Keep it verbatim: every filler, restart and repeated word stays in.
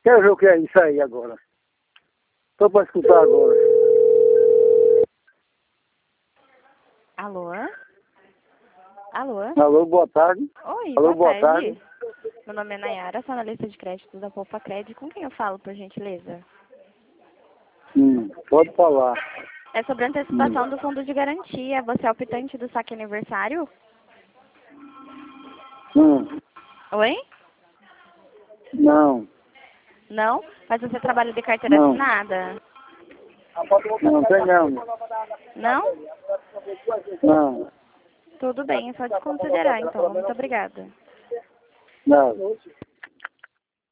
Quero ver o que é isso aí agora. Tô para escutar agora. Alô? Alô? Alô, boa tarde. Oi, Alô, boa, boa tarde. tarde. Meu nome é Nayara, sou analista de crédito da Poupa Crédito. Com quem eu falo, por gentileza? Hum, pode falar. É sobre a antecipação do fundo de garantia. Você é o optante do saque aniversário? Hum, Oi? não, Não? Mas você trabalha de carteira não. assinada? Não tem não. Não? Não, Tudo bem, é só desconsiderar então. Muito obrigada. não.